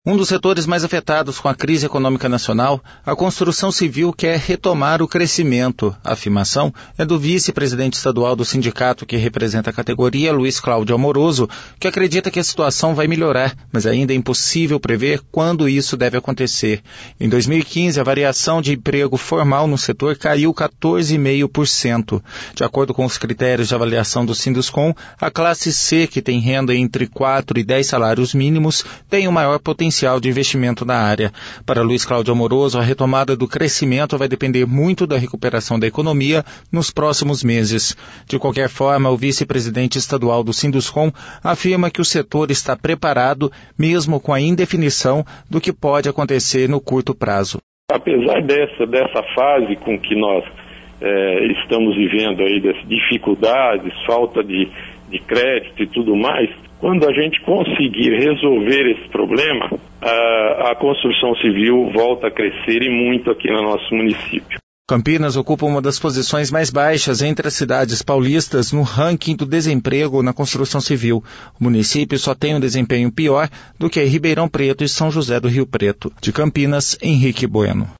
Um dos setores mais afetados com a crise econômica nacional, a construção civil quer retomar o crescimento. A afirmação é do vice-presidente estadual do sindicato que representa a categoria, Luiz Cláudio Amoroso, que acredita que a situação vai melhorar, mas ainda é impossível prever quando isso deve acontecer. Em 2015, a variação de emprego formal no setor caiu 14,5%. De acordo com os critérios de avaliação do Sinduscom, a classe C, que tem renda entre 4 e 10 salários mínimos, tem o maior potencial de investimento na área. Para Luiz Cláudio Amoroso, a retomada do crescimento vai depender muito da recuperação da economia nos próximos meses. De qualquer forma, o vice-presidente estadual do Sinduscom afirma que o setor está preparado, mesmo com a indefinição do que pode acontecer no curto prazo. Apesar dessa fase com que nós estamos vivendo aí, das dificuldades, falta de crédito e tudo mais, quando a gente conseguir resolver esse problema, a construção civil volta a crescer e muito aqui no nosso município. Campinas ocupa uma das posições mais baixas entre as cidades paulistas no ranking do desemprego na construção civil. O município só tem um desempenho pior do que Ribeirão Preto e São José do Rio Preto. De Campinas, Henrique Bueno.